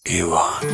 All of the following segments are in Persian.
ایوان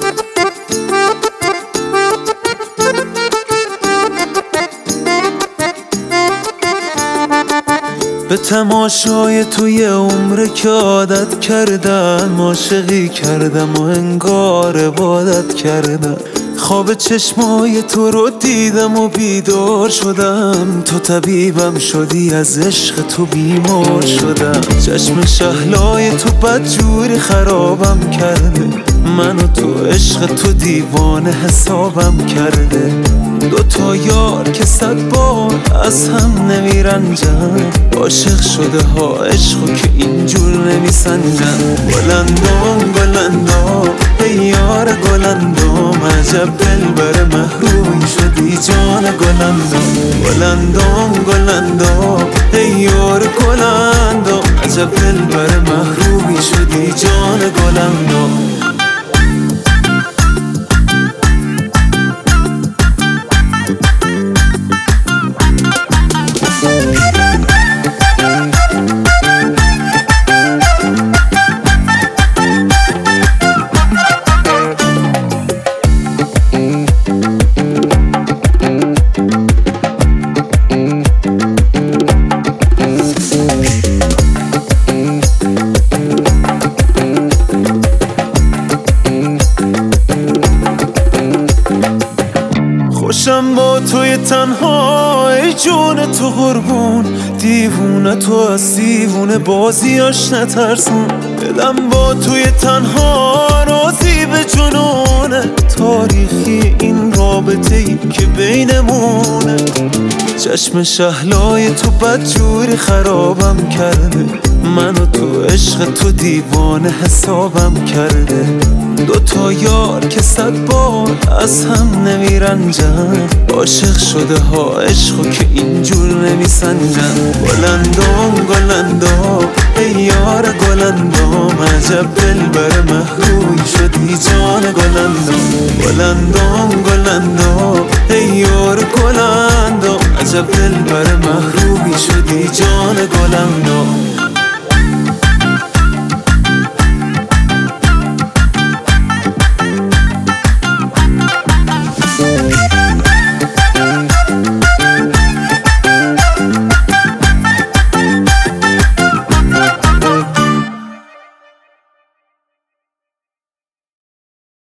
به تماشای توی عمر که عادت کردم، عاشقی کردم و انگار عبادت کردم. خواب چشمای تو رو دیدم و بیدار شدم، تو طبیبم شدی، از عشق تو بیمار شدم. چشم شهلای تو بدجوری خرابم کرده، من و تو عشق تو دیوانه حسابم کرده. دوتا یار که 100 بار از هم نمیرنجن، عاشق شده ها عشقو که اینجور نمیسنجن. گلندام گلندام ای یار گلندام، عجب دلبر محرومی شدی جان گلندام. گلندام گلندام ای یار گلندام، عجب دلبر محرومی شدی جان گلندام. خوشم با توی تنها ای جون تو قربون، دیوونه تو از دیوونه بازیاش نترسون. دلم با توی تنها راضی به جنونه، تاریخی این رابطه ای که بینمونه. چشم شهلای تو بدجوری خرابم کرده، من و تو عشق تو دیوانه حسابم کرده. دوتا یار که 100 بار از هم نمیرنجن، عاشق شده ها عشقو که اینجور نمیسنجن. گلندام گلندام ای یار گلندام، عجب دلبر محرومی شدی جان گلندام. گلندام گلندام ای یار گلندام، عجب دلبر محرومی شدی جان گلندام.